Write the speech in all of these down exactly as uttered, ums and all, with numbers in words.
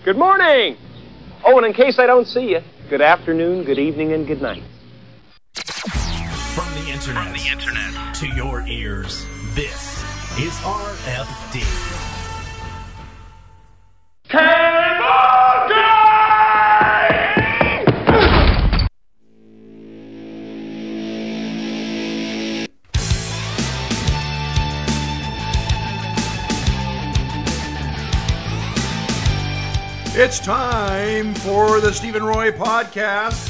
Good morning. Oh, and in case I don't see you, good afternoon, good evening, and good night. From the internet, From the internet. to your ears, this is R F D. Cable Guy! It's time for the Stephen Roy Podcast.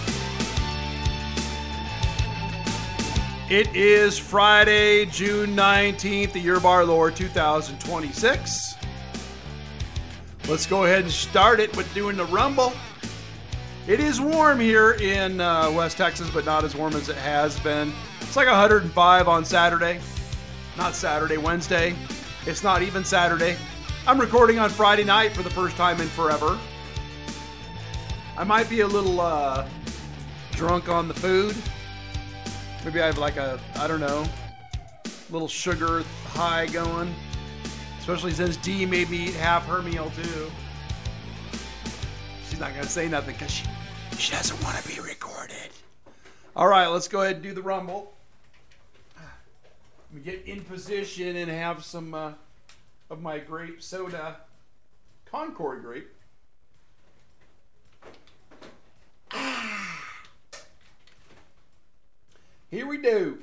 It is Friday, June nineteenth, the year of our Lord, two thousand twenty-six. Let's go ahead and start it with doing the Rumble. It is warm here in uh, West Texas, but not as warm as it has been. It's like one hundred five on Saturday. Not Saturday, Wednesday. It's not even Saturday. I'm recording on Friday night for the first time in forever. I might be a little uh, drunk on the food. Maybe I have like a, I don't know, little sugar high going. Especially since Dee made me eat half her meal too. She's not going to say nothing because she, she doesn't want to be recorded. All right, let's go ahead and do the Rumble. Let me get in position and have some... Uh, of my grape soda, Concord grape. Ah. Here we do.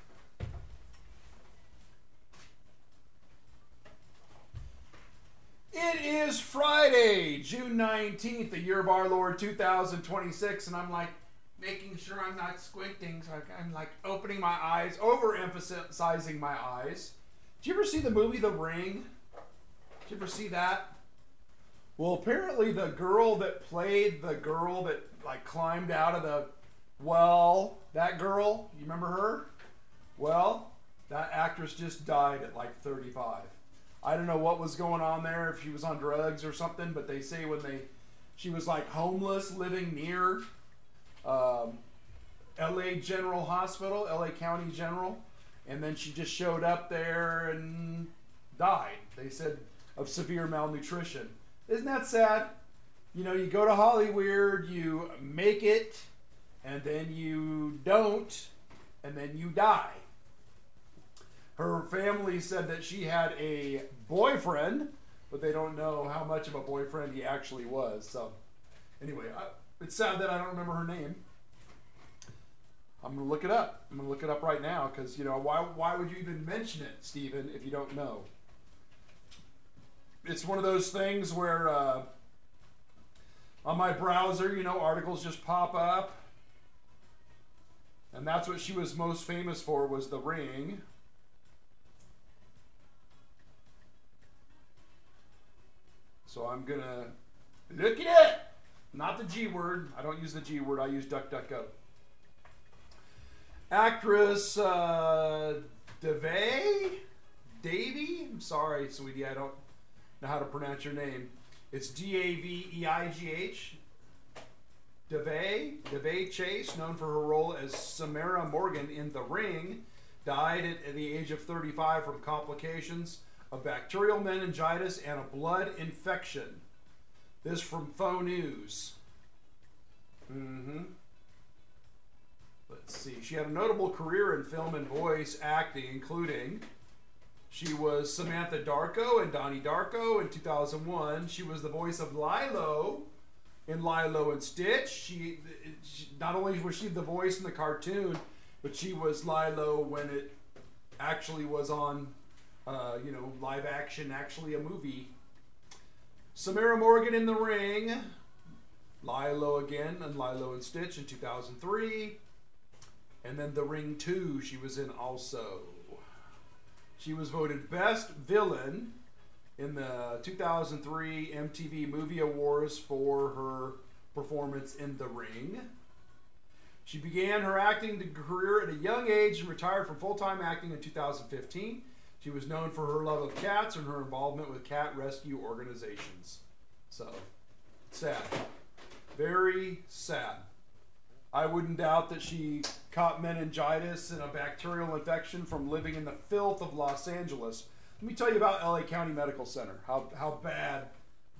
It is Friday, June nineteenth, the year of our Lord, two thousand twenty-six, and I'm like making sure I'm not squinting, so I'm like opening my eyes, overemphasizing my eyes. Did you ever see the movie The Ring? Did you ever see that? Well, apparently the girl that played the girl that like climbed out of the well, that girl, you remember her? Well, that actress just died at like thirty-five. I don't know what was going on there, if she was on drugs or something, but they say when they, she was like homeless living near um, L A General Hospital, L A County General, and then she just showed up there and died. They said of severe malnutrition. Isn't that sad? You know, you go to Hollywood, you make it, and then you don't, and then you die. Her family said that she had a boyfriend, but they don't know how much of a boyfriend he actually was. So, anyway, I, it's sad that I don't remember her name. I'm going to look it up. I'm going to look it up right now, because, you know, why, why would you even mention it, Stephen, if you don't know? It's one of those things where uh, on my browser, you know, articles just pop up. And that's what she was most famous for, was The Ring. So I'm going to look at it. Not the G word. I don't use the G word. I use DuckDuckGo. Actress uh, Davey? Davey? I'm sorry, sweetie. I don't know how to pronounce your name. It's D A V E I G H. Davey, Davey Chase, known for her role as Samara Morgan in The Ring, died at, at the age of thirty-five from complications of bacterial meningitis and a blood infection. This from Faux News. Mm-hmm. Let's see. She had a notable career in film and voice acting, including... She was Samantha Darko in Donnie Darko in two thousand one. She was the voice of Lilo in Lilo and Stitch. She, she not only was she the voice in the cartoon, but she was Lilo when it actually was on, uh, you know, live action, actually a movie. Samara Morgan in The Ring. Lilo again in Lilo and Stitch in two thousand three. And then The Ring two she was in also. She was voted Best Villain in the two thousand three M T V Movie Awards for her performance in The Ring. She began her acting career at a young age and retired from full-time acting in two thousand fifteen. She was known for her love of cats and her involvement with cat rescue organizations. So, sad. Very sad. I wouldn't doubt that she caught meningitis and a bacterial infection from living in the filth of Los Angeles. Let me tell you about L A County Medical Center, how, how bad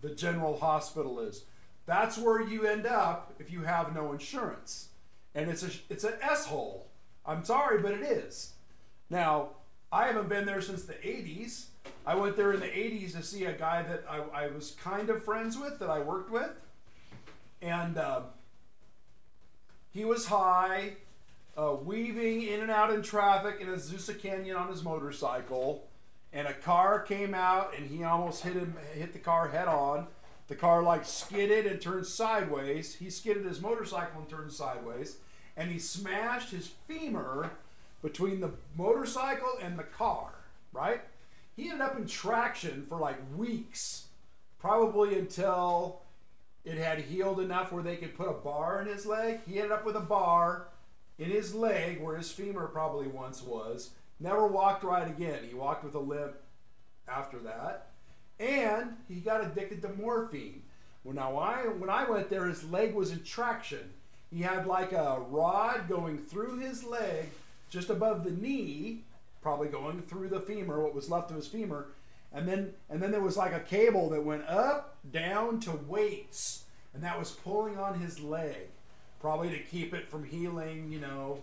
the general hospital is. That's where you end up if you have no insurance. And it's a it's an S-hole. I'm sorry, but it is. Now, I haven't been there since the eighties. I went there in the eighties to see a guy that I, I was kind of friends with, that I worked with. And uh, he was high, uh, weaving in and out in traffic in Azusa Canyon on his motorcycle. And a car came out, and he almost hit him, hit the car head on. The car like skidded and turned sideways. He skidded his motorcycle and turned sideways. And he smashed his femur between the motorcycle and the car, right? He ended up in traction for like weeks, probably until it had healed enough where they could put a bar in his leg. He ended up with a bar in his leg where his femur probably once was. Never walked right again. He walked with a limp after that. And he got addicted to morphine. Well, now I, when I went there, his leg was in traction. He had like a rod going through his leg, just above the knee, probably going through the femur, what was left of his femur. And then, and then there was like a cable that went up, down to weights. And that was pulling on his leg, probably to keep it from healing, you know,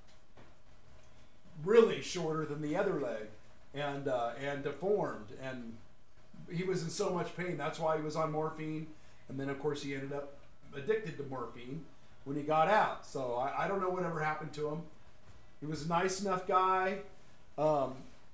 really shorter than the other leg, and uh, and deformed. And he was in so much pain. That's why he was on morphine. And then, of course, he ended up addicted to morphine when he got out. So I, I don't know whatever happened to him. He was a nice enough guy. Um,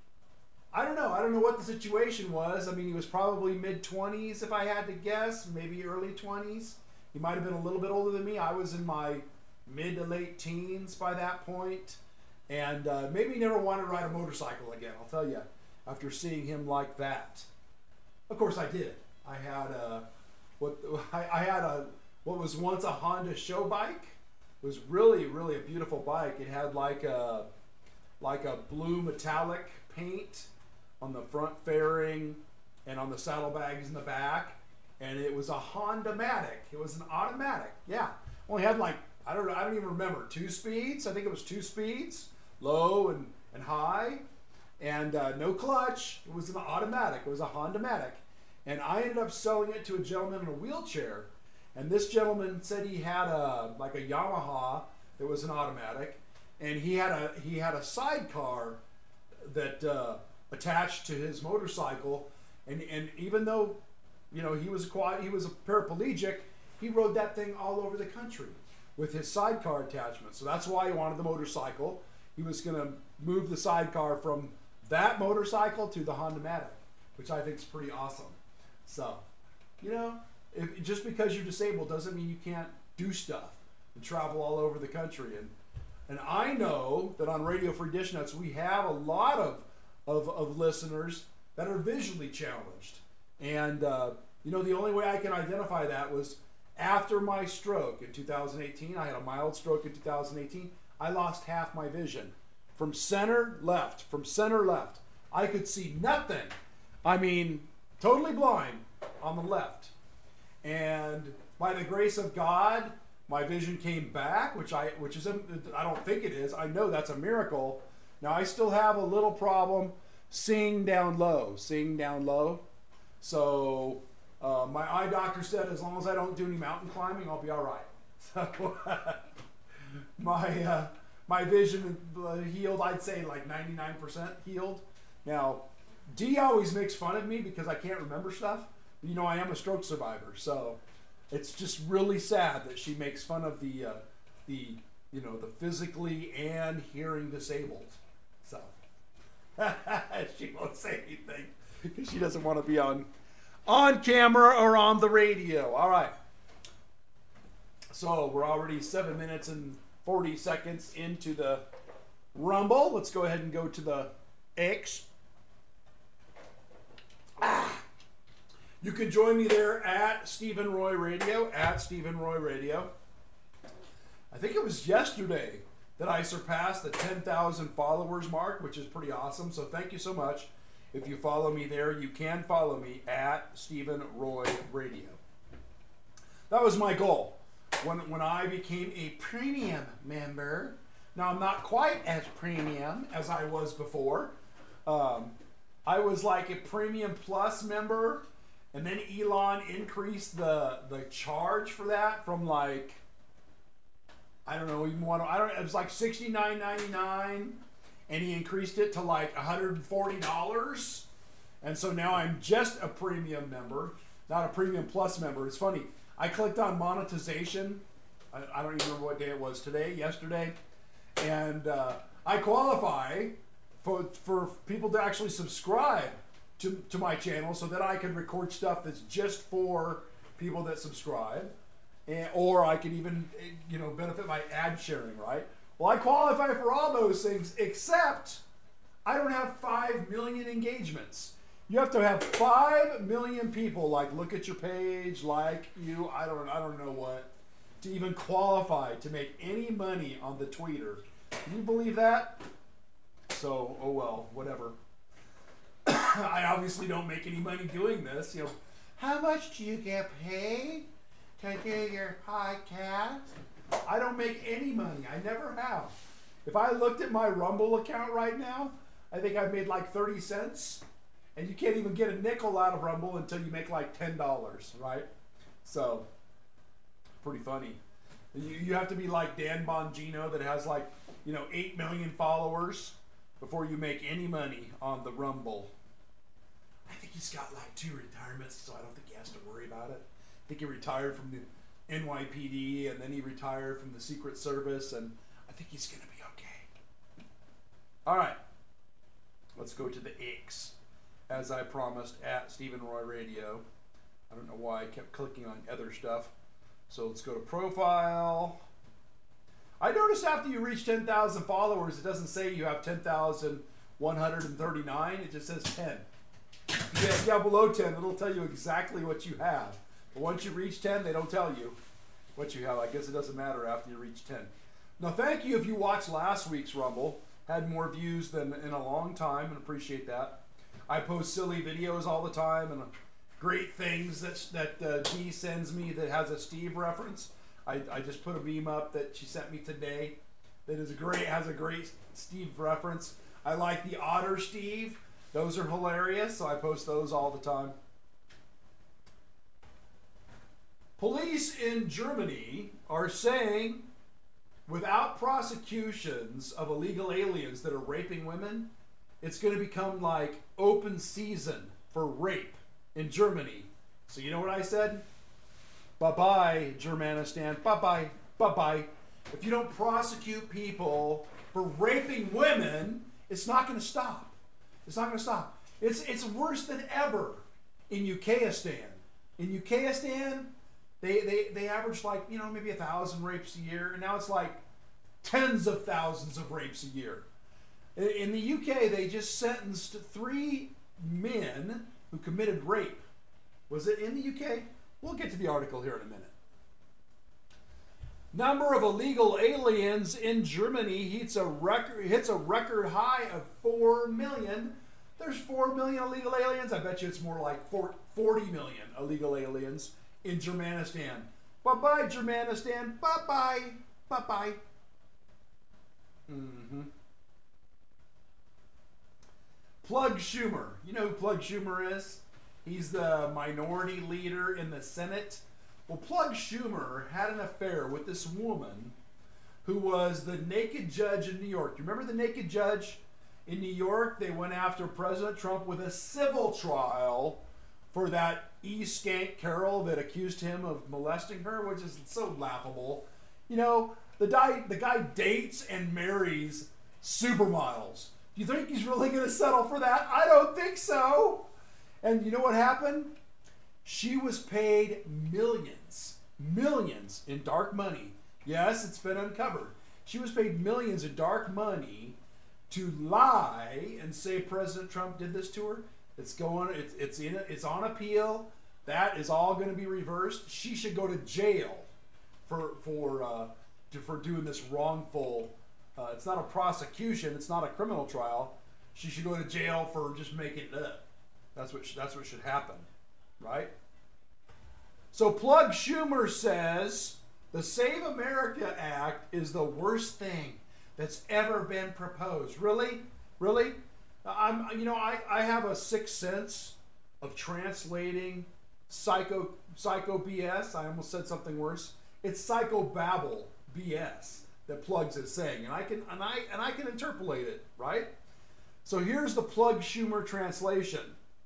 I don't know. I don't know what the situation was. I mean, he was probably mid-twenties, if I had to guess, maybe early twenties. He might have been a little bit older than me. I was in my mid to late teens by that point. And uh, maybe he never wanted to ride a motorcycle again, I'll tell you, after seeing him like that. Of course, I did. I had a, what I, I had a what was once a Honda show bike. It was really, really a beautiful bike. It had like a like a blue metallic paint on the front fairing and on the saddlebags in the back, and it was a Honda-matic. It was an automatic. Yeah, only had like I don't know. I don't even remember two speeds. I think it was two speeds, low and and high. And uh, no clutch. It was an automatic. It was a Honda-matic. And I ended up selling it to a gentleman in a wheelchair. And this gentleman said he had a like a Yamaha that was an automatic, and he had a he had a sidecar that uh, attached to his motorcycle. And and even though, you know, he was a he was a paraplegic, he rode that thing all over the country with his sidecar attachment. So that's why he wanted the motorcycle. He was going to move the sidecar from that motorcycle to the Honda-matic, which I think is pretty awesome. So, you know, if, just because you're disabled doesn't mean you can't do stuff and travel all over the country. And and I know that on Radio Free Dish Nuts we have a lot of of, of listeners that are visually challenged. And uh, you know, the only way I can identify that was after my stroke in two thousand eighteen. I had a mild stroke in two thousand eighteen. I lost half my vision. From center left, from center left. I could see nothing. I mean, totally blind on the left. And by the grace of God, my vision came back, which I which is a, I don't think it is. I know that's a miracle. Now I still have a little problem seeing down low, seeing down low. So uh, my eye doctor said as long as I don't do any mountain climbing, I'll be all right. So my uh, my vision healed, I'd say like ninety-nine percent healed. Now, Dee always makes fun of me because I can't remember stuff. You know, I am a stroke survivor, so it's just really sad that she makes fun of the, uh, the you know, the physically and hearing disabled. So, she won't say anything because she doesn't want to be on, on camera or on the radio. All right. So, we're already seven minutes and forty seconds into the Rumble. Let's go ahead and go to the X. Ah. You can join me there at Stephen Roy Radio, at Stephen Roy Radio. I think it was yesterday that I surpassed the ten thousand followers mark, which is pretty awesome. So thank you so much. If you follow me there, you can follow me at Stephen Roy Radio. That was my goal. When, when I became a premium member, now I'm not quite as premium as I was before. Um, I was like a premium plus member, And then Elon increased the the charge for that from like, I don't know, even one, I don't, it was like sixty-nine ninety-nine, and he increased it to like one hundred forty dollars. And so now I'm just a premium member, not a premium plus member. It's funny. I clicked on monetization. I, I don't even remember what day it was, today, yesterday. And uh, I qualify for, for people to actually subscribe to, to my channel so that I can record stuff that's just for people that subscribe. And, or I can even, you know, benefit by ad sharing, right? Well, I qualify for all those things, except I don't have five million engagements. You have to have five million people like look at your page, like you, I don't, I don't know what, to even qualify to make any money on the tweeter. Can you believe that? So, oh well, whatever. I obviously don't make any money doing this. You know, how much do you get paid to do your podcast? I don't make any money. I never have. If I looked at my Rumble account right now, I think I've made like thirty cents. And you can't even get a nickel out of Rumble until you make like ten dollars, right? So, pretty funny. You, you have to be like Dan Bongino that has like, you know, eight million followers before you make any money on the Rumble. I think he's got like two retirements, so I don't think he has to worry about it. I think he retired from the N Y P D, and then he retired from the Secret Service, and I think he's going to be okay. All right. Let's go to the X, as I promised, at Stephen Roy Radio. I don't know why I kept clicking on other stuff. So let's go to profile. I noticed after you reach ten thousand followers, it doesn't say you have ten thousand one hundred thirty-nine. It just says ten. If you get down below ten, it'll tell you exactly what you have. But once you reach ten, they don't tell you what you have. I guess it doesn't matter after you reach ten. Now, thank you if you watched last week's Rumble. Had more views than in a long time, and appreciate that. I post silly videos all the time and great things that that uh, Dee sends me that has a Steve reference. I, I just put a meme up that she sent me today that is a great has a great Steve reference. I like the Otter Steve; those are hilarious, so I post those all the time. Police in Germany are saying, without prosecutions of illegal aliens that are raping women, it's going to become like open season for rape in Germany. So you know what I said? Bye-bye, Germanistan. Bye-bye. Bye-bye. If you don't prosecute people for raping women, it's not going to stop. It's not going to stop. It's it's worse than ever in Ukistan. In Ukistan, they, they, they average like, you know, maybe a thousand rapes a year, and now it's like tens of thousands of rapes a year. In the U K, they just sentenced three men who committed rape. Was it in the U K? We'll get to the article here in a minute. Number of illegal aliens in Germany hits a record hits a record high of four million. There's four million illegal aliens. I bet you it's more like forty million illegal aliens in Germanistan. Bye-bye, Germanistan. Bye-bye. Bye-bye. Mm-hmm. Plug Schumer. You know who Plug Schumer is? He's the minority leader in the Senate. Well, Plug Schumer had an affair with this woman who was the naked judge in New York. Do you remember the naked judge in New York? They went after President Trump with a civil trial for that E-skank Carol that accused him of molesting her, which is so laughable. You know, the guy, the guy dates and marries supermodels. Do you think he's really going to settle for that? I don't think so. And you know what happened? She was paid millions, millions in dark money. Yes, it's been uncovered. She was paid millions in dark money to lie and say President Trump did this to her. It's going. It's it's in. It's on appeal. That is all going to be reversed. She should go to jail for for uh, to, for doing this wrongful. Uh, it's not a prosecution. It's not a criminal trial. She should go to jail for just making it up. That's what sh- that's what should happen, right? So Plug Schumer says the Save America Act is the worst thing that's ever been proposed. Really, really. I'm you know I I have a sixth sense of translating psycho psycho B S. I almost said something worse. It's psychobabble B S that Plugs is saying, and I can and I and I can interpolate it, right? So here's the Plug Schumer translation.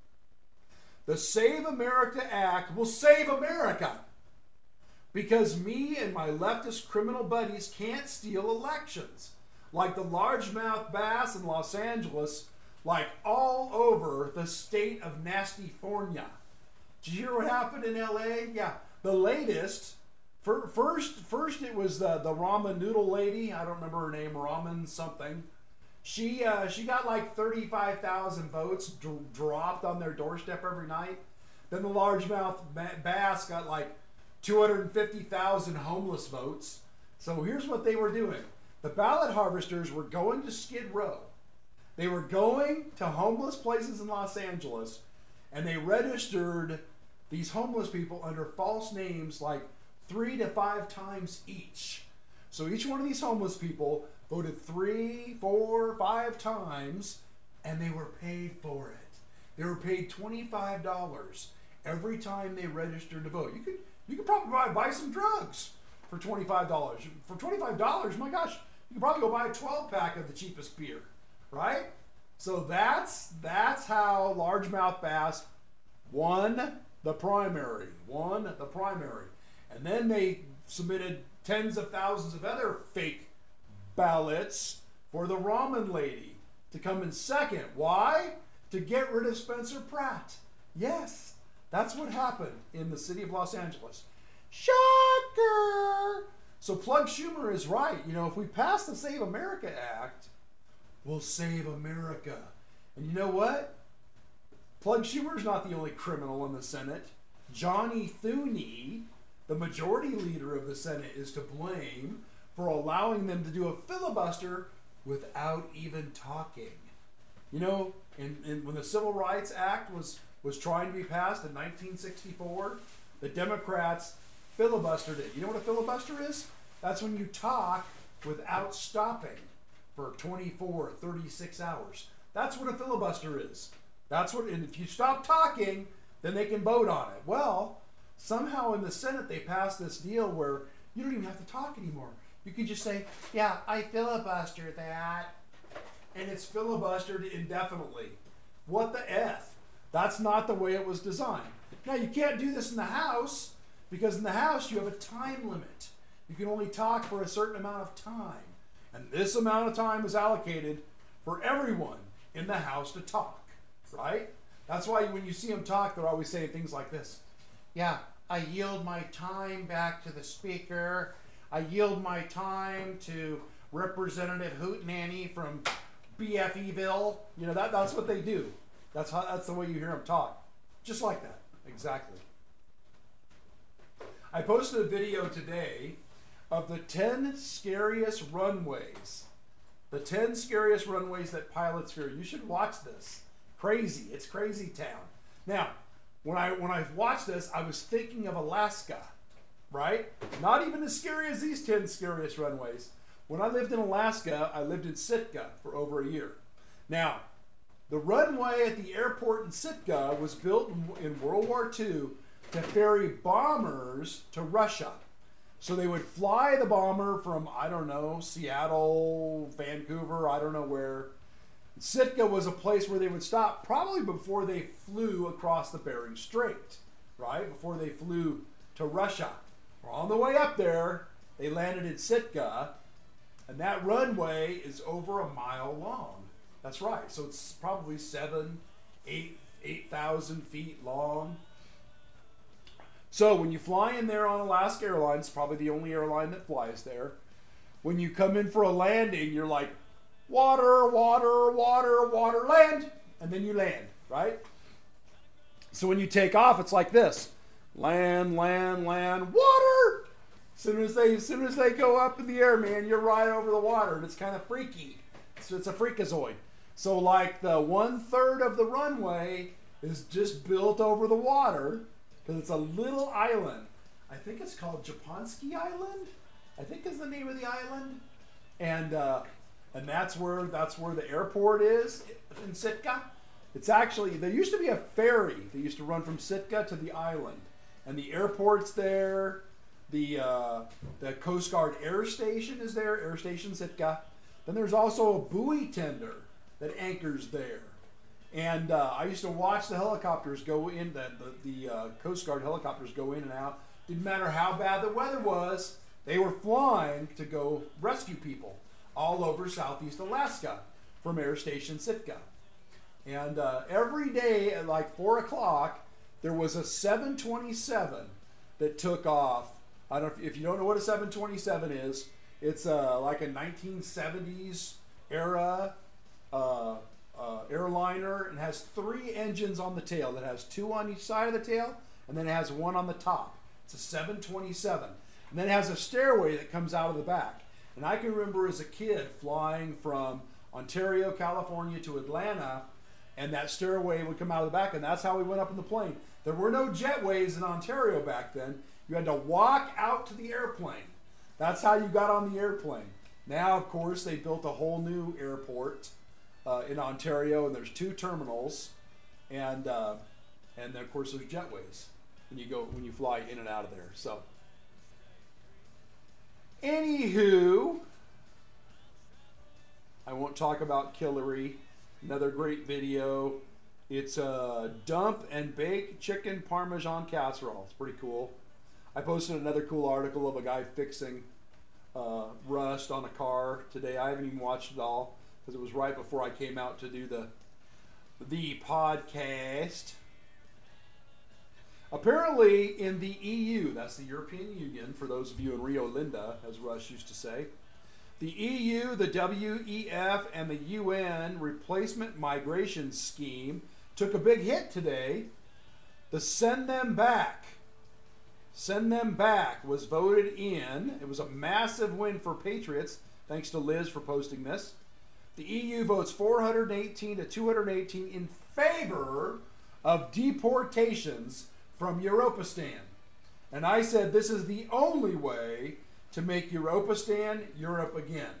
The Save America Act will save America because me and my leftist criminal buddies can't steal elections like the largemouth bass in Los Angeles, like all over the state of Nastyfornia. Did you hear what happened in L A? Yeah, the latest. For, first, first it was the the ramen noodle lady. I don't remember her name. Ramen something. She uh, she got like thirty-five thousand votes d- dropped on their doorstep every night. Then the largemouth bass got like two hundred fifty thousand homeless votes. So here's what they were doing. The ballot harvesters were going to Skid Row. They were going to homeless places in Los Angeles, and they registered these homeless people under false names like three to five times each. So each one of these homeless people voted three, four, five times, and they were paid for it. They were paid twenty-five dollars every time they registered to vote. You could you could probably buy, buy some drugs for twenty-five dollars. For twenty-five dollars, my gosh, you could probably go buy a twelve pack of the cheapest beer, right? So that's that's how largemouth bass won the primary, won the primary. And then they submitted tens of thousands of other fake ballots for the ramen lady to come in second. Why? To get rid of Spencer Pratt. Yes, that's what happened in the city of Los Angeles. Shocker! So Plug Schumer is right. You know, if we pass the Save America Act, we'll save America. And you know what? Plug Schumer's not the only criminal in the Senate. Johnny Thune, the majority leader of the Senate, is to blame for allowing them to do a filibuster without even talking. You know, in, in, when the Civil Rights Act was, was trying to be passed in nineteen sixty-four, the Democrats filibustered it. You know what a filibuster is? That's when you talk without stopping for twenty-four, thirty-six hours. That's what a filibuster is. That's what, and if you stop talking, then they can vote on it. Well, somehow in the Senate they passed this deal where you don't even have to talk anymore. You can just say, yeah, I filibustered that. And it's filibustered indefinitely. What the F? That's not the way it was designed. Now, you can't do this in the House, because in the House you have a time limit. You can only talk for a certain amount of time. And this amount of time is allocated for everyone in the House to talk, right? That's why when you see them talk, they're always saying things like this. Yeah, I yield my time back to the Speaker. I yield my time to Representative Hootenanny from B F E-ville. You know, that, that's what they do. That's how. That's the way you hear them talk. Just like that. Exactly. I posted a video today of the ten scariest runways. The ten scariest runways that pilots fear. You should watch this. Crazy. It's crazy town. Now, when I when I watched this, I was thinking of Alaska, right? Not even as scary as these ten scariest runways. When I lived in Alaska, I lived in Sitka for over a year. Now, the runway at the airport in Sitka was built in, in World War Two to ferry bombers to Russia. So they would fly the bomber from, I don't know, Seattle, Vancouver, I don't know where. Sitka was a place where they would stop probably before they flew across the Bering Strait, right? Before they flew to Russia. Well, on the way up there, they landed in Sitka, and that runway is over a mile long. That's right. So it's probably seven, eight, eight thousand feet long. So when you fly in there on Alaska Airlines, probably the only airline that flies there, when you come in for a landing, you're like, water, water, water, water, land, and then you land, right? So when you take off, it's like this: land, land, land, water. As soon as they, as soon as they go up in the air, man, you're right over the water, and it's kind of freaky. So it's a freakazoid. So like the one third of the runway is just built over the water because it's a little island. I think it's called Japonski Island. I think is the name of the island, and uh, and that's where that's where the airport is in Sitka. It's actually, there used to be a ferry that used to run from Sitka to the island. And the airport's there. The, uh, the Coast Guard Air Station is there, Air Station Sitka. Then there's also a buoy tender that anchors there. And uh, I used to watch the helicopters go in, the, the, the uh, Coast Guard helicopters go in and out. Didn't matter how bad the weather was, they were flying to go rescue people all over Southeast Alaska from Air Station Sitka. And uh, every day at like four o'clock, there was a seven twenty-seven that took off. I don't know if, if you don't know what a seven twenty-seven is. It's uh, like a nineteen seventies era uh, uh, airliner, and has three engines on the tail. That has two on each side of the tail, and then it has one on the top. It's a seven twenty-seven, and then it has a stairway that comes out of the back. And I can remember as a kid flying from Ontario, California to Atlanta, and that stairway would come out of the back, and that's how we went up in the plane. There were no jetways in Ontario back then. You had to walk out to the airplane. That's how you got on the airplane. Now, of course, they built a whole new airport uh, in Ontario, and there's two terminals, and uh, and then, of course, there's jetways when you go when you fly in and out of there. So, anywho, I won't talk about Killary. Another great video. It's a dump and bake chicken parmesan casserole. It's pretty cool. I posted another cool article of a guy fixing uh, rust on a car today. I haven't even watched it all because it was right before I came out to do the the podcast. Apparently in the E U, that's the European Union, for those of you in Rio Linda, as Rush used to say, the E U, the W E F, and the U N Replacement Migration Scheme took a big hit today. The Send Them Back. Send Them Back was voted in. It was a massive win for Patriots. Thanks to Liz for posting this. The E U votes four hundred eighteen to two hundred eighteen in favor of deportations from Europistan. And I said this is the only way to make Europistan Europe again.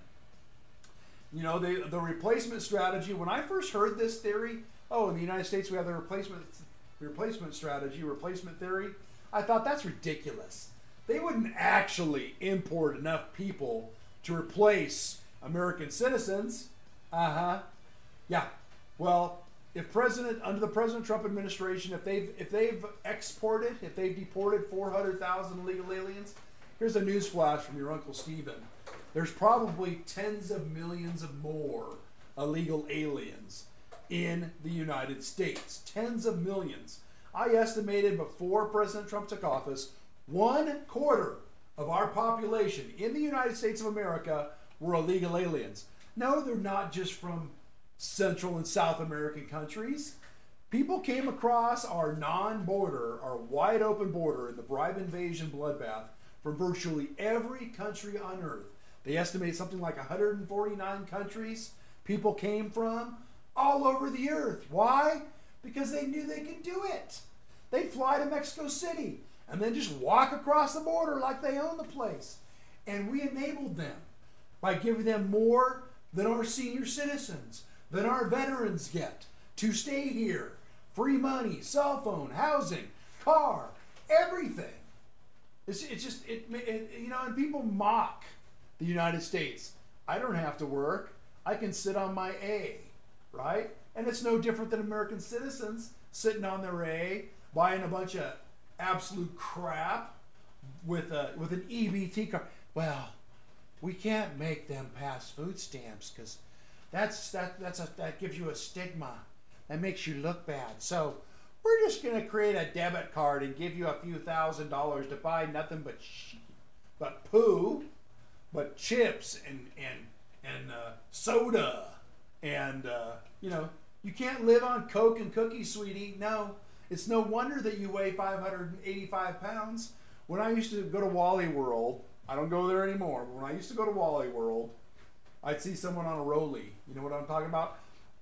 You know, the, the replacement strategy, when I first heard this theory, oh, in the United States we have the replacement replacement strategy, replacement theory, I thought that's ridiculous. They wouldn't actually import enough people to replace American citizens. Uh-huh. Yeah. Well, if President, under the President Trump administration, if they've if they've exported, if they've deported four hundred thousand illegal aliens, here's a news flash from your Uncle Stephen. There's probably tens of millions of more illegal aliens in the United States. Tens of millions. I estimated before President Trump took office, one quarter of our population in the United States of America were illegal aliens. No, they're not just from Central and South American countries. People came across our non-border, our wide open border in the bribe invasion bloodbath from virtually every country on earth. They estimate something like one hundred forty-nine countries people came from all over the earth. Why? Because they knew they could do it. They'd fly to Mexico City and then just walk across the border like they own the place. And we enabled them by giving them more than our senior citizens, than our veterans get to stay here. Free money, cell phone, housing, car, everything. It's, it's just, it, it, you know, and people mock the United States. I don't have to work. I can sit on my A, right? And it's no different than American citizens sitting on their A, buying a bunch of absolute crap with a with an E B T card. Well, we can't make them pass food stamps because that's that that's a, that gives you a stigma. That makes you look bad. So we're just going to create a debit card and give you a few thousand dollars to buy nothing but sh- but poo, but chips and and and uh, soda and uh, you know. You can't live on Coke and cookies, sweetie. No. It's no wonder that you weigh five hundred eighty-five pounds. When I used to go to Wally World, I don't go there anymore, but when I used to go to Wally World, I'd see someone on a rollie. You know what I'm talking about?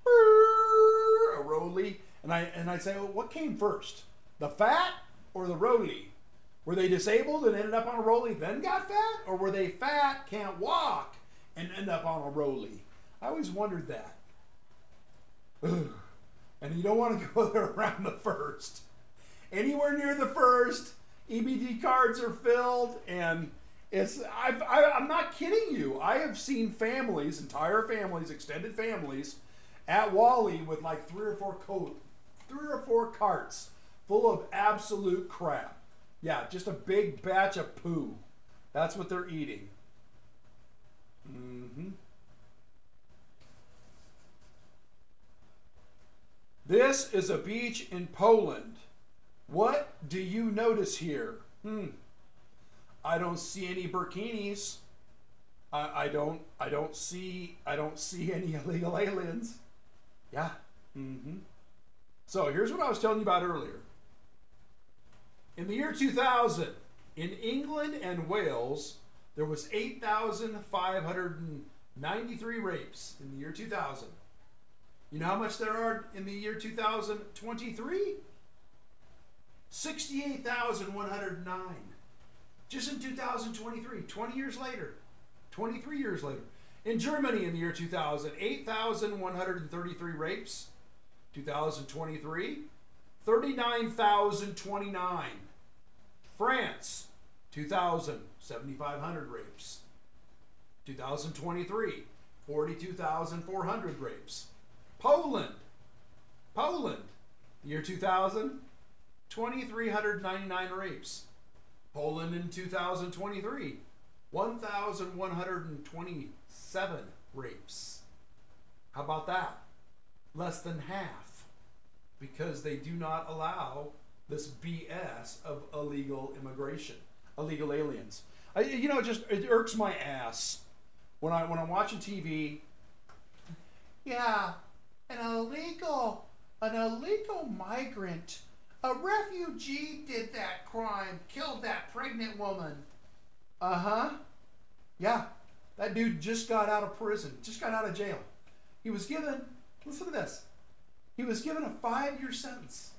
A rollie. And, I, and I'd say, well, what came first? The fat or the rollie? Were they disabled and ended up on a rollie, then got fat? Or were they fat, can't walk, and end up on a rollie? I always wondered that. Ugh. And you don't want to go there around the first. Anywhere near the first, E B D cards are filled, and it's I've, I, I'm not kidding you. I have seen families, entire families, extended families, at Wally with like three or four coat, three or four carts full of absolute crap. Yeah, just a big batch of poo. That's what they're eating. Mm-hmm. This is a beach in Poland. What do you notice here? Hmm. I don't see any burkinis. I, I don't. I don't see. I don't see any illegal aliens. Yeah. Mm-hmm. So here's what I was telling you about earlier. In the year two thousand, in England and Wales, there was eight thousand five hundred ninety-three rapes in the year two thousand. You know how much there are in the year two thousand twenty-three? sixty-eight thousand one hundred nine. Just in two thousand twenty-three, twenty years later, twenty-three years later. In Germany in the year two thousand, eight thousand one hundred thirty-three rapes. two thousand twenty-three, thirty-nine thousand twenty-nine. France, two thousand, seventy-five hundred rapes. two thousand twenty-three, forty-two thousand four hundred rapes. Poland, Poland, year two thousand, two thousand three hundred ninety-nine rapes. Poland in two thousand twenty-three, one thousand one hundred twenty-seven rapes. How about that? Less than half, because they do not allow this B S of illegal immigration, illegal aliens. I, you know, it just it irks my ass when I when I'm watching T V. Yeah, an illegal, an illegal migrant, a refugee did that crime, killed that pregnant woman. Uh huh. Yeah, that dude just got out of prison, just got out of jail. He was given. Listen to this. He was given a five-year sentence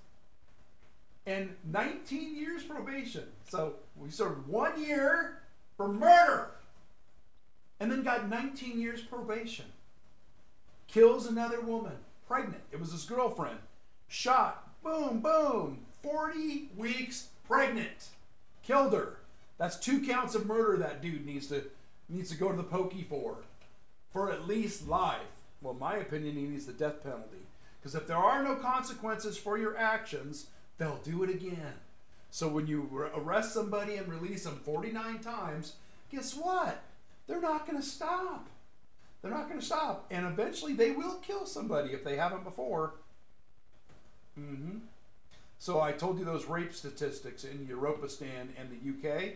and nineteen years probation. So we served one year for murder and then got nineteen years probation. Kills another woman, pregnant. It was his girlfriend. Shot, boom, boom, forty weeks pregnant. Killed her. That's two counts of murder that dude needs to needs to go to the pokey for. For at least life. Well, in my opinion, he needs the death penalty. Because if there are no consequences for your actions, they'll do it again. So when you arrest somebody and release them forty-nine times, guess what? They're not going to stop. They're not going to stop. And eventually they will kill somebody if they haven't before. Mm-hmm. So I told you those rape statistics in Europistan and the U K.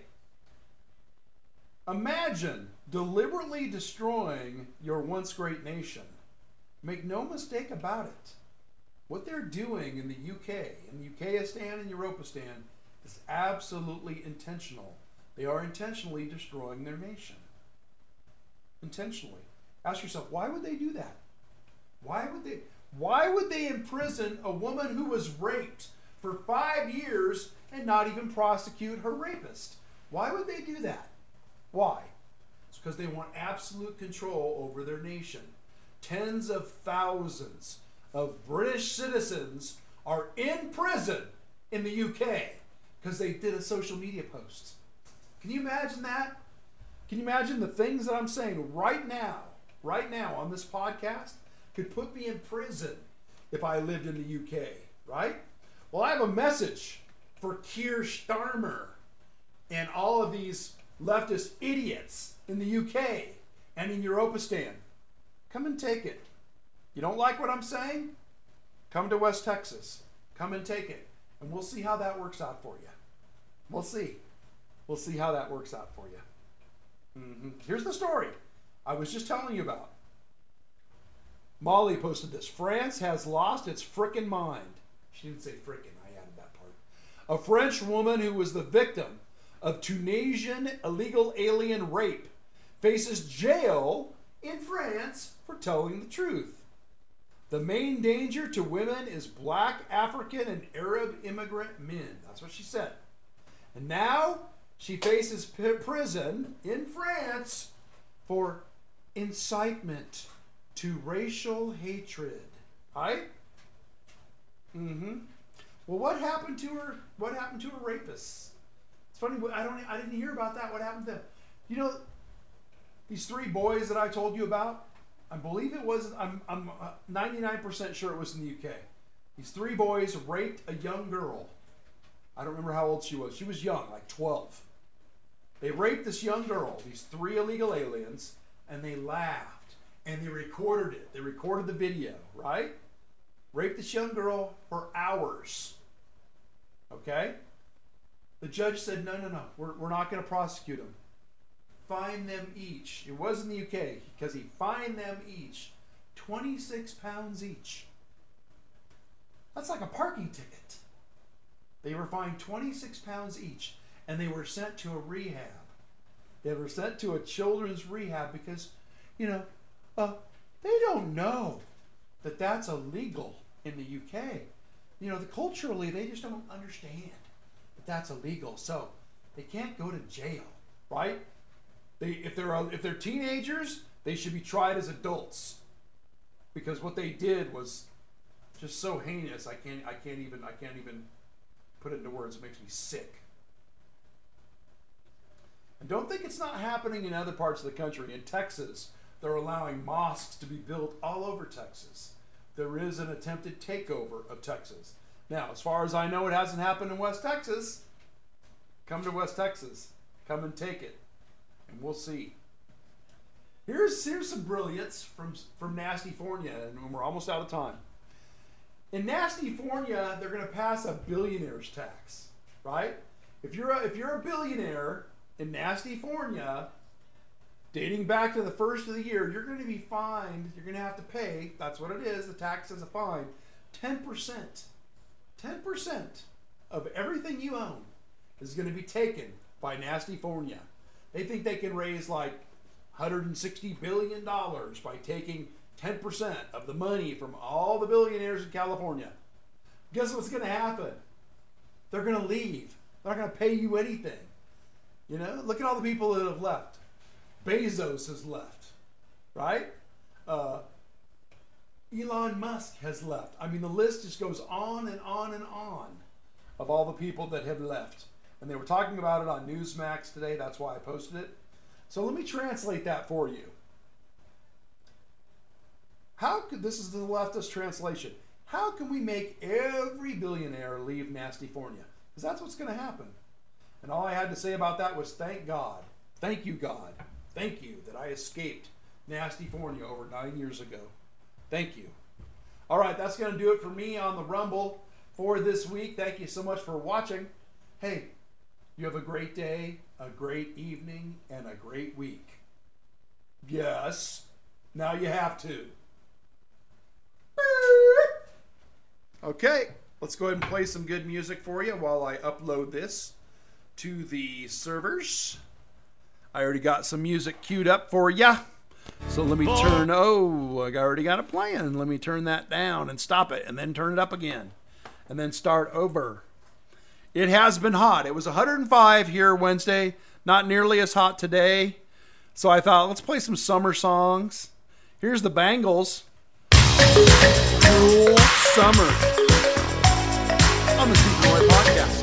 Imagine deliberately destroying your once great nation. Make no mistake about it. What they're doing in the U K, in the Ukistan and Europistan, is absolutely intentional. They are intentionally destroying their nation. Intentionally. Ask yourself, why would they do that? Why would they? Why would they imprison a woman who was raped for five years and not even prosecute her rapist? Why would they do that? Why? It's because they want absolute control over their nation. Tens of thousands of British citizens are in prison in the U K because they did a social media post. Can you imagine that? Can you imagine the things that I'm saying right now, right now on this podcast could put me in prison if I lived in the U K, right? Well, I have a message for Keir Starmer and all of these leftist idiots in the U K and in Europistan. Come and take it. You don't like what I'm saying? Come to West Texas. Come and take it. And we'll see how that works out for you. We'll see. We'll see how that works out for you. Mm-hmm. Here's the story I was just telling you about. Molly posted this. France has lost its frickin' mind. She didn't say frickin'. I added that part. A French woman who was the victim of Tunisian illegal alien rape faces jail in France for telling the truth. The main danger to women is black, African, and Arab immigrant men. That's what she said. And now she faces p- prison in France for incitement to racial hatred. Right? Mm-hmm. Well, what happened to her? What happened to her rapists? It's funny. I don't. I didn't hear about that. What happened to them? You know, these three boys that I told you about. I believe it was. I'm. I'm ninety-nine percent sure it was in the U K. These three boys raped a young girl. I don't remember how old she was. She was young, like twelve. They raped this young girl. These three illegal aliens, and they laughed and they recorded it. They recorded the video, right? Raped this young girl for hours. Okay? The judge said, no, no, no. We're, we're not going to prosecute them. Fine them each. It was in the U K because he fined them each twenty-six pounds each. That's like a parking ticket. They were fined twenty-six pounds each, and they were sent to a rehab. They were sent to a children's rehab because, you know, uh, they don't know that that's illegal in the U K. You know, the, culturally, they just don't understand that that's illegal. So they can't go to jail, right? They, if they're if they're teenagers, they should be tried as adults, because what they did was just so heinous. I can't I can't even I can't even put it into words. It makes me sick. And don't think it's not happening in other parts of the country. In Texas, they're allowing mosques to be built all over Texas. There is an attempted takeover of Texas. Now, as far as I know, it hasn't happened in West Texas. Come to West Texas. Come and take it. And we'll see. Here's, here's some brilliance from, from Nastyfornia, and we're almost out of time. In Nastyfornia, they're going to pass a billionaire's tax, right? If you're a, if you're a billionaire in Nastyfornia, dating back to the first of the year, you're going to be fined. You're going to have to pay. That's what it is. The tax is a fine. ten percent. ten percent of everything you own is going to be taken by Nastyfornia. They think they can raise like one hundred sixty billion dollars by taking ten percent of the money from all the billionaires in California. Guess what's going to happen? They're going to leave. They're not going to pay you anything. You know, look at all the people that have left. Bezos has left, right? Uh, Elon Musk has left. I mean, the list just goes on and on and on of all the people that have left. And they were talking about it on Newsmax today. That's why I posted it. So let me translate that for you. How could, this is the leftist translation. How can we make every billionaire leave Nastyfornia? Because that's what's going to happen. And all I had to say about that was thank God. Thank you, God. Thank you that I escaped Nastyfornia over nine years ago. Thank you. All right, that's going to do it for me on the Rumble for this week. Thank you so much for watching. Hey, you have a great day, a great evening, and a great week. Yes, now you have to. Okay, let's go ahead and play some good music for you while I upload this to the servers. I already got some music queued up for ya. So let me turn, oh, I already got it playing. Let me turn that down and stop it and then turn it up again and then start over. It has been hot. It was one hundred five here Wednesday, not nearly as hot today. So I thought, let's play some summer songs. Here's the Bangles. Cruel Summer on the Stephen Roy Podcast.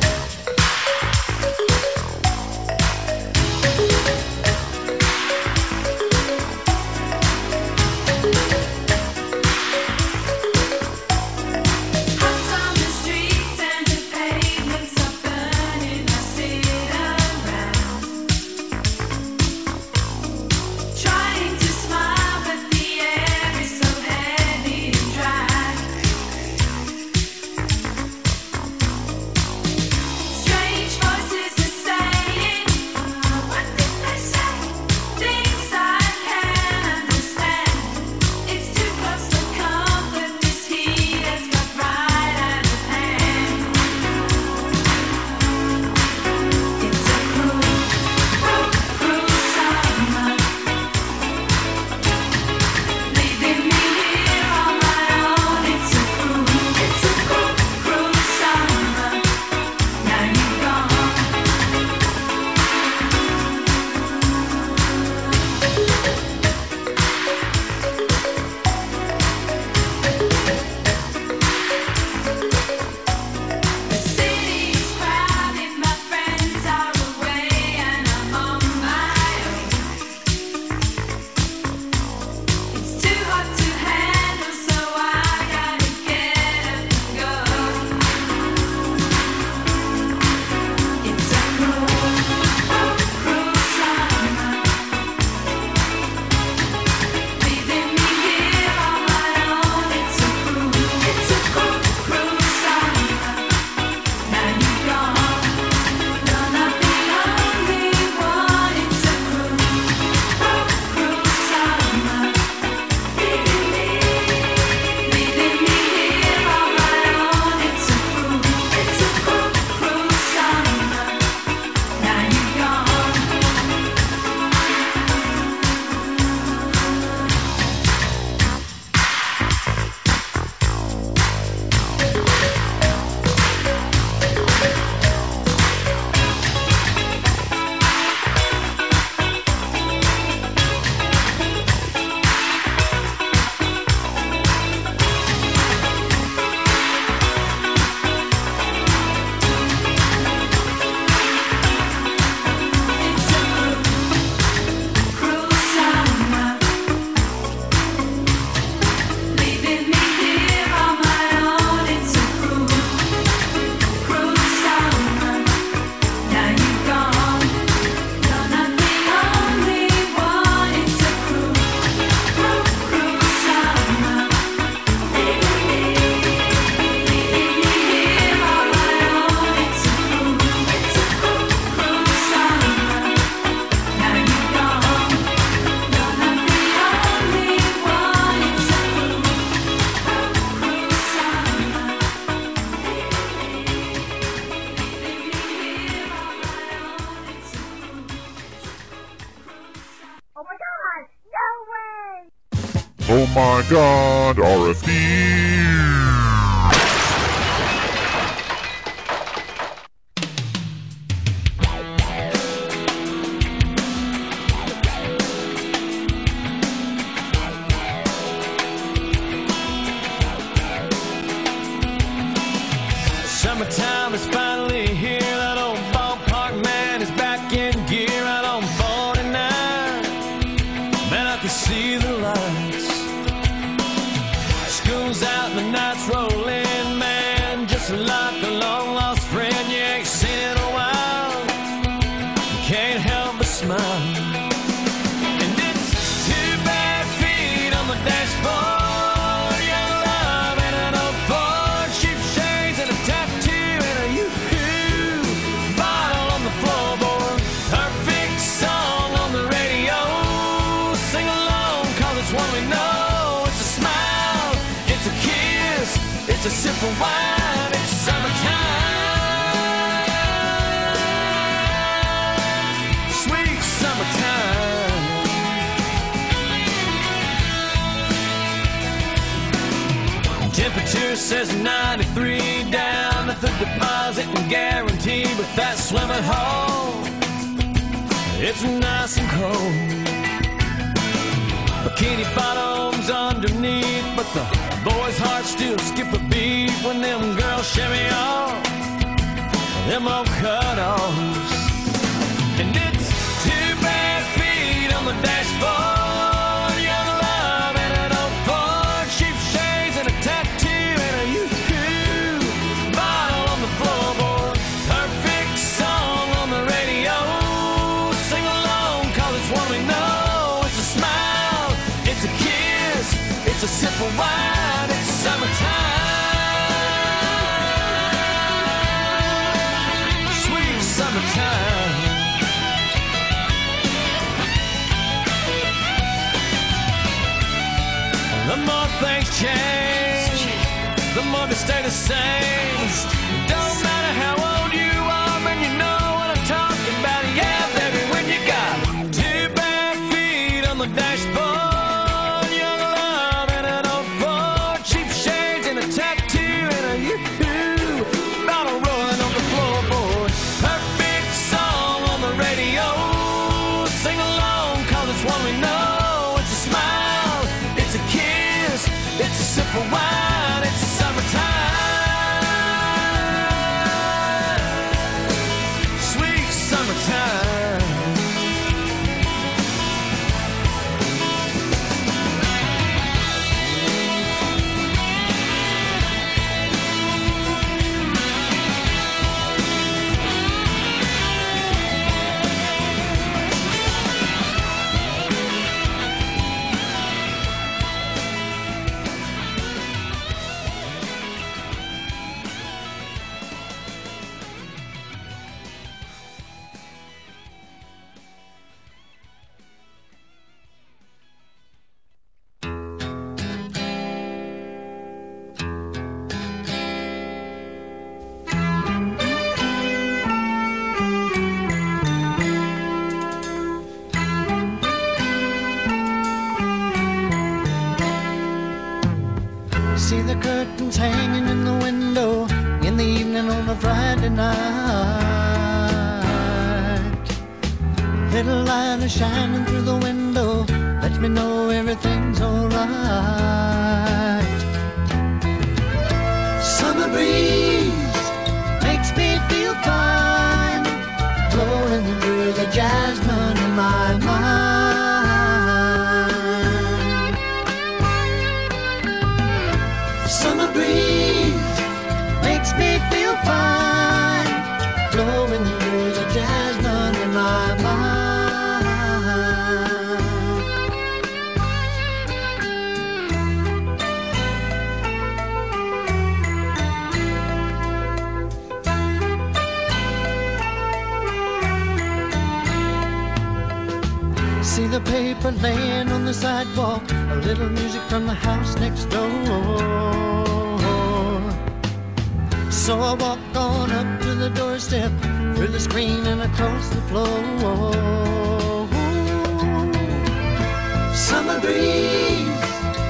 Oh my God, R F D. Summertime is finally here. That old ballpark man is back in gear out on forty-nine. Man, I can see the lights. School's out and the night's rolling, man. Just like a long lost friend you ain't seen in a while. You can't help but smile. And it's two bad feet on the dashboard. It's a sip of wine, it's summertime. Sweet summertime. Temperature says ninety-three down at the deposit and guarantee. But that swimming hole, it's nice and cold. Bikini bottoms underneath, but the boys' hearts still skip a beat when them girls shimmy off them old cut-offs. And it's two bad feet on the dashboard, young love and an old Ford, cheap shades and a tattoo and a yoo-hoo bottle on the floorboard. Perfect song on the radio, sing along 'cause it's one we know. It's a smile, it's a kiss, it's a sip of wine, it's summertime. Sweet summertime. The more things change, the more they stay the same. Don't matter how old you are, man, you know what I'm talking about. Yeah, baby, when you got two bad feet on the dashboard, young love and an old Ford, cheap shades and a tattoo and a yoo-hoo bottle rolling on the floorboard. Perfect song on the radio, sing along 'cause it's one we know. It's a smile, it's a kiss, it's a sip of wine, it's summertime. Sweet summertime. See the curtains hanging in the window in the evening on a Friday night. Little light is shining through the window, lets me know everything's alright. Summer breeze makes me feel fine, blowing through the jasmine in my mind. Summer breeze makes me feel fine, blowing through the jasmine in my mind. See the paper laying on the sidewalk, a little music from the house next door. So I walk on up to the doorstep, through the screen and across the floor. Summer breeze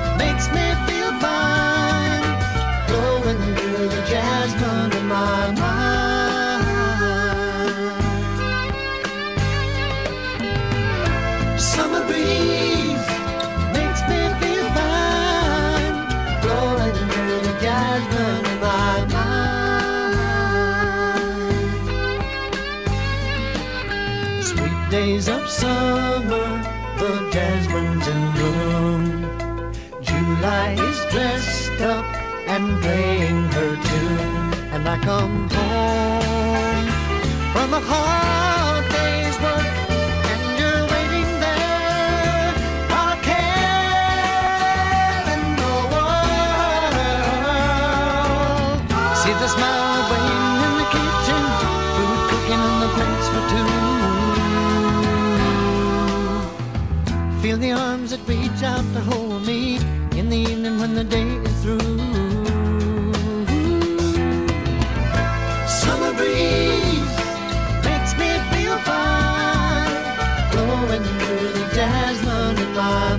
days of summer, the jasmine's in bloom. July is dressed up and playing her tune, and I come home from a hard day's work, and you're waiting there, not a care in the world. See the smile waiting in the kitchen, food cooking on the plates for two. Feel the arms that reach out to hold me in the evening when the day is through. Summer breeze makes me feel fine, blowing through the jasmine in my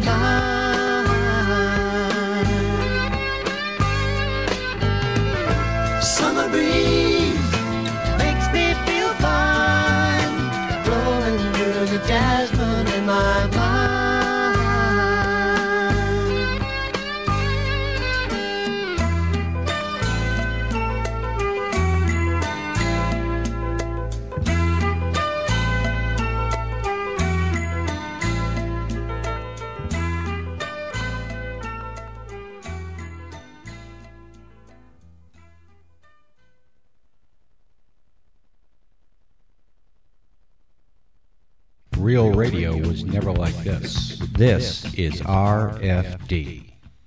mind. Summer breeze makes me feel fine, blowing through the jasmine in my mind. Real radio was never like this. This is R F D.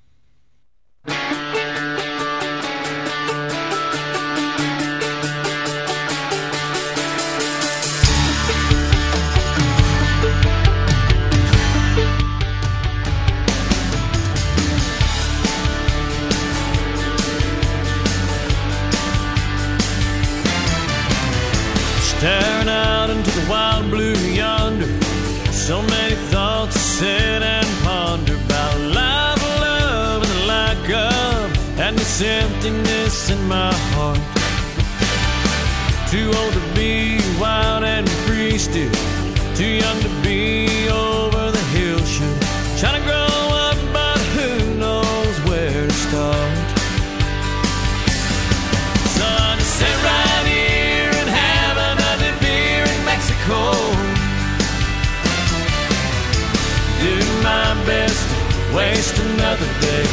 Staring out into the wild blue yonder, so many thoughts to sit and ponder about life, love, and the lack of, and this emptiness in my heart. Too old to be wild and free still, too young to be over the hill shoot. Trying to grow up, but who knows where to start. So I just sit right here and have another beer in Mexico. Do my best to waste another day.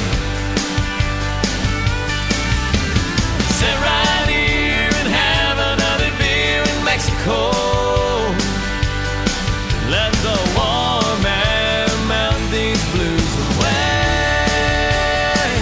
Sit right here and have another beer in Mexico. Let the warm air melt these blues away.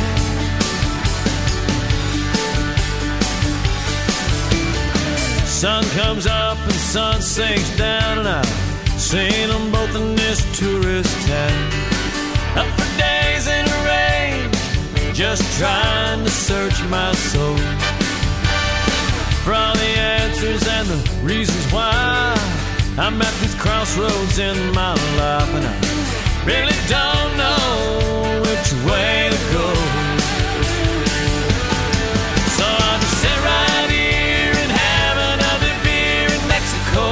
Sun comes up and sun sinks down, and I've seen them both in this tourist town. Up for days in the rain, just trying to search my soul for all the answers and the reasons why I'm at these crossroads in my life, and I really don't know which way to go. So I'll just sit right here and have another beer in Mexico.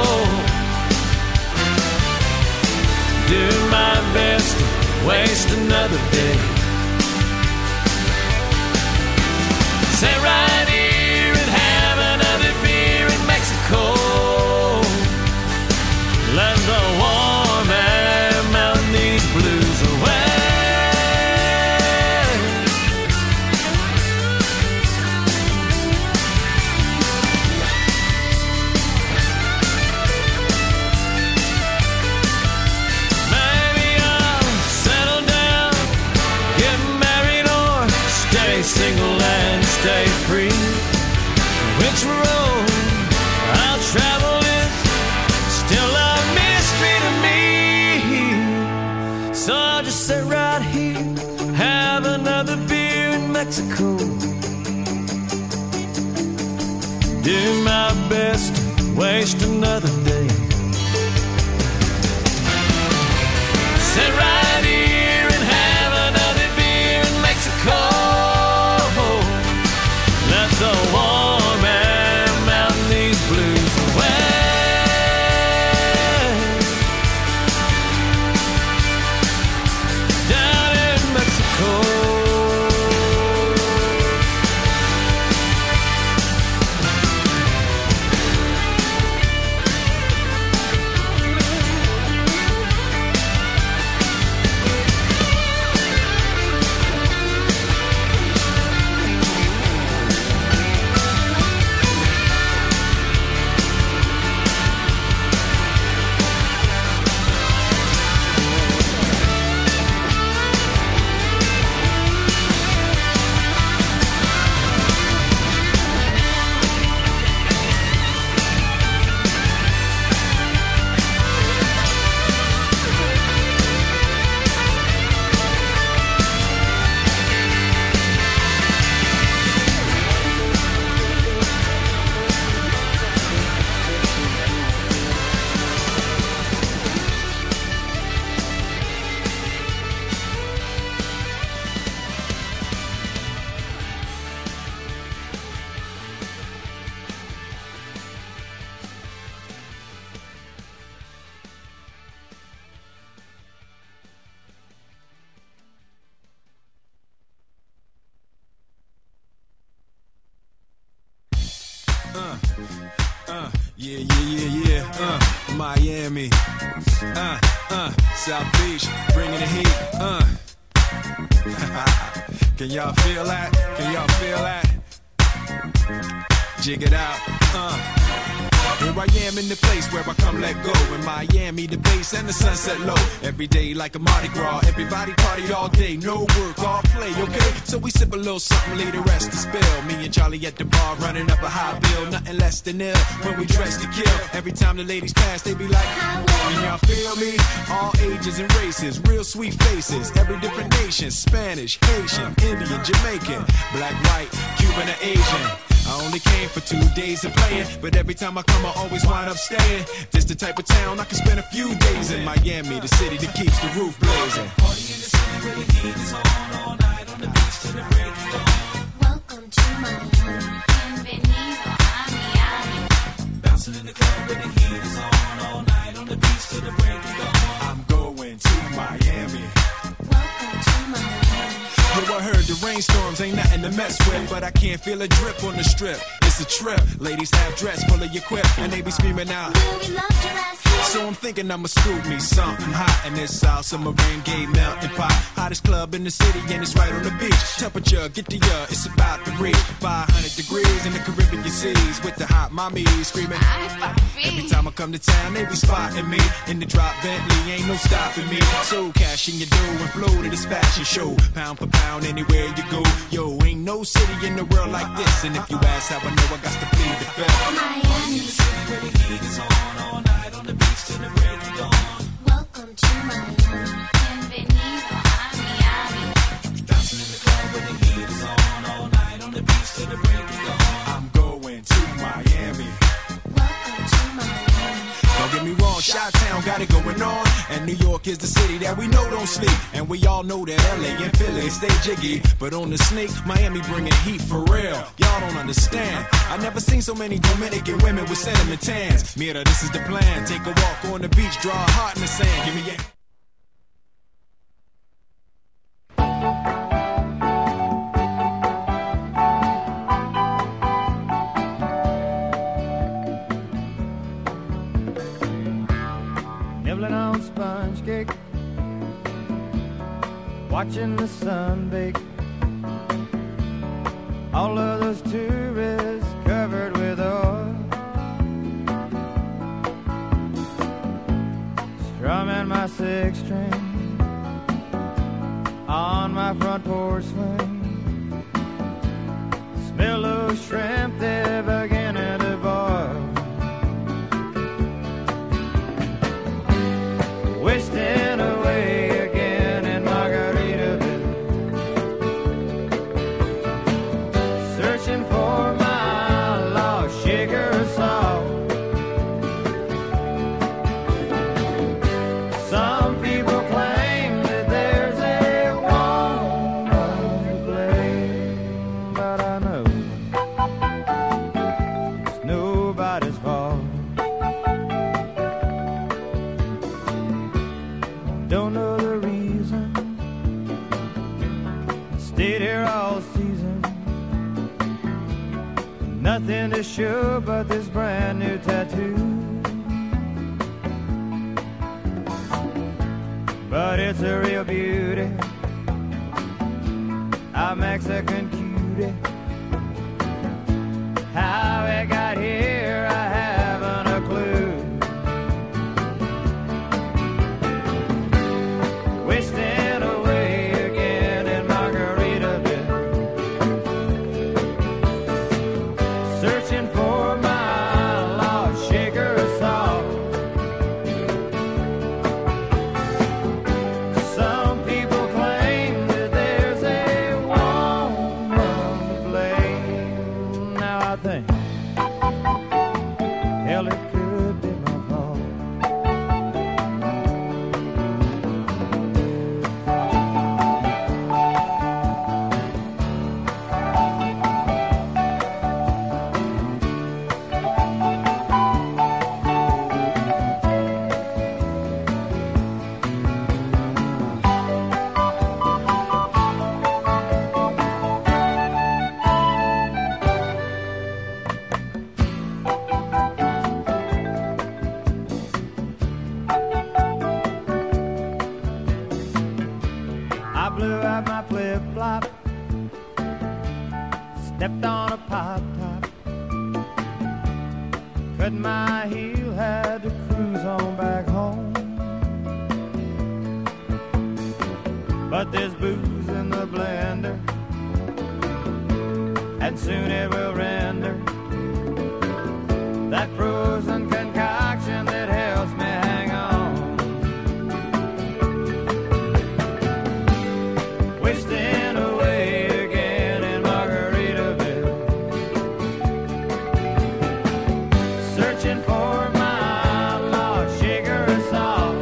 Do my best to waste another day. Sit right here and have another beer in Mexico. Let the warm air melt these blues away. Maybe I'll settle down, get married, or stay single and stay free. Which road I'll travel is still a mystery to me. So I'll just sit right here, have another beer in Mexico. Do my best to waste another day. Sit right here and have another beer in Mexico. Let the warm air melt these blues away. Down in Mexico. uh, Miami, uh, uh, South Beach, bringing the heat, uh. Can y'all feel that? Can y'all feel that? Jig it out, uh. Here I am in the place where I come let go. In Miami, the bass and the sunset low. Every day like a Mardi Gras. Everybody party all day. No work, all play, okay? So we sip a little something, leave the rest to spill. Me and Charlie at the bar running up a high bill. Nothing less than ill when we dress to kill. Every time the ladies pass, they be like, can y'all feel me? All ages and races, real sweet faces. Every different nation, Spanish, Haitian, Indian, Jamaican, black, white, Cuban, or Asian. I only came for two days of playing, but every time I come I always wind up staying. This the type of town I can spend a few days in. Miami, the city that keeps the roof blazing. Party in the city where the heat is on, all night on the beach till the break of dawn. Welcome to Miami, bienvenido a Miami. Bouncing in the club where the heat is on, all night on the beach till the break of dawn. I'm going to Miami. Welcome to Miami. Yo, I heard the rainstorms ain't nothing to mess with, but I can't feel a drip on the strip. It's a trip. Ladies have dress full of your quip, and they be screaming out, we love your ass. So I'm thinking I'ma scoop me something hot in this South Submarine Gay melting pot. Hottest club in the city, and it's right on the beach. Temperature, get the uh, it's about to reach five hundred degrees in the Caribbean seas with the hot mommy screaming. Every time I come to town, they be spotting me in the drop Bentley, ain't no stopping me. So cash in your dough and flow to this fashion show, pound for pound anywhere you go. Yo, ain't no city in the world like this, and if you ask how I know, I got to plead the fifth. Miami, the city where the heat is on, all night on the beach till the break of dawn. Welcome to Miami, bienvenido a Miami. Dancing in the club where the heat is on, all night on the beach till the break of dawn. I'm going to Miami. Welcome to Miami. Don't get me wrong, Chi-Town got it going on, and New York is the city that we know don't sleep, and we all know that L A and Philly stay jiggy, but on the sneak, Miami bringing heat for real. Y'all don't understand. I never seen so many Dominican women with cinnamon tans. Mira, this is the plan. Take a walk on the beach, draw a heart in the sand. Give me a... Nibbling on sponge cake, watching the sun bake. All of those tourists covered with oil, strumming my six string on my front porch swing. Smell those shrimp, they're beginning to boil. Wasting away again in Margaritaville, searching for my lost sugar salt. Some people claim that there's a woman to blame, but I know it's nobody's fault. Don't know the reason, stayed here all season. Nothing to show but this brand new tattoo, but it's a real beauty, a Mexican cutie. How it got here, I haven't a clue. Wasting away again in Margaritaville, searching for my lost sugar salt. Some people claim that there's a woman to blew out my flip-flop, stepped on a pop-top, cut my heel, had to cruise on back home. But there's booze in the blender, and soon it will render that frozen concoction that helps me hang on. Wasting away again in Margaritaville, searching for my lost sugar and salt.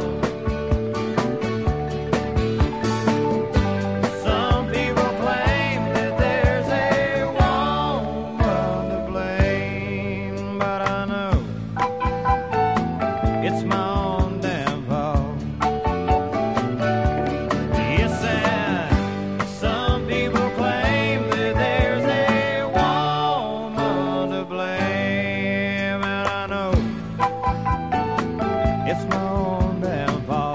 Some people claim that there's a woman to blame, but I know it's my own damn fault. Yes, and some people claim that there's a woman to blame, and I know it's my own damn fault.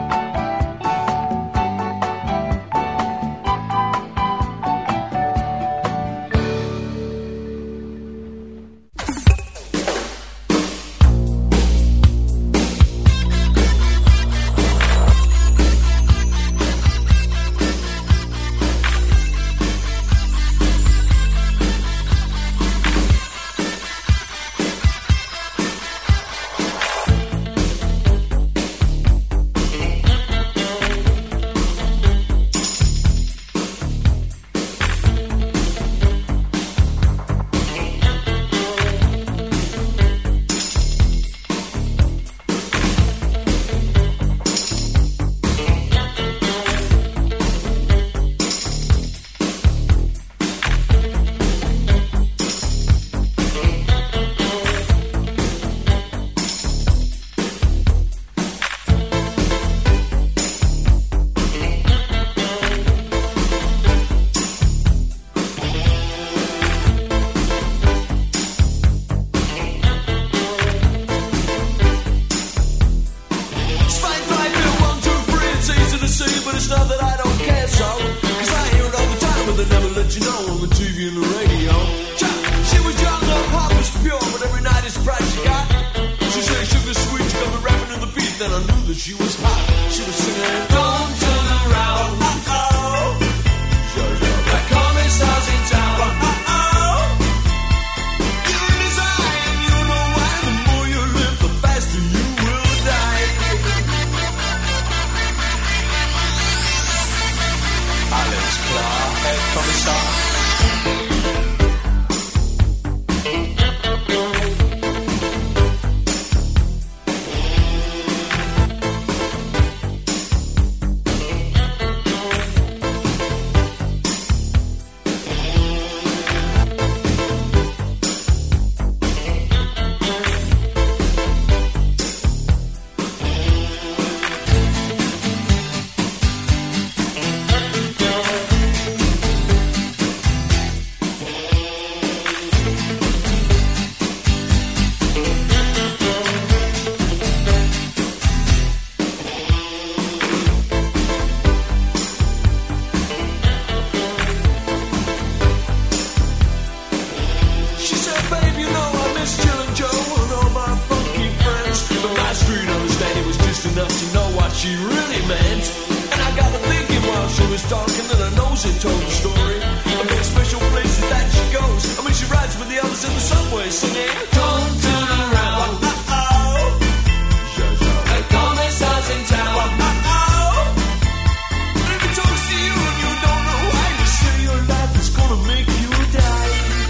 Spike five, bill one, two, three, it's easy to see, but it's not that I don't care so. Cause I hear it all the time, but they never let you know on the T V and the radio. Cha- She was young, her heart was pure, but every night it's bright she got. She said sugar sweet, she got me rapping to the beat, then I knew that she was hot. She was singing, don't turn around, uh-oh. That commissar's in town, uh-oh. You're in his eye, and you know why. The more you live, the faster you will die. Alles klar, Herr Kommissar. She said, babe, you know I miss Jill and Joe and all my funky friends. But my street understanding was just enough to know what she really meant. And I got to thinking while she was talking that her nose had told the story of the special places that she goes. I mean, she rides with the others in the subway singing, don't turn around, uh-oh. The commissar's in town, uh-oh. And if he talks to you and you don't know why, you say your life is gonna make you die.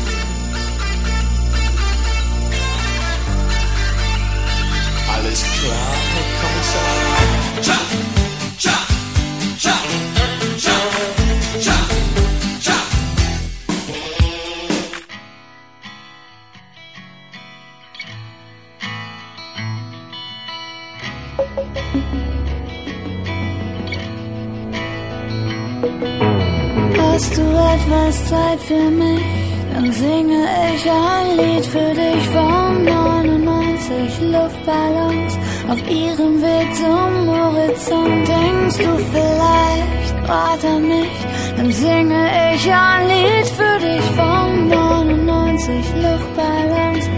Alles klar, Herr Kommissar. Cha, cha, cha, cha, cha, cha. Hast du etwas Zeit für mich? Dann singe ich ein Lied für dich von neunundneunzig Luftballons auf ihrem Weg zum Horizont. Denkst du vielleicht, warte mich, dann singe ich ein Lied für dich von neunundneunzig Luftballons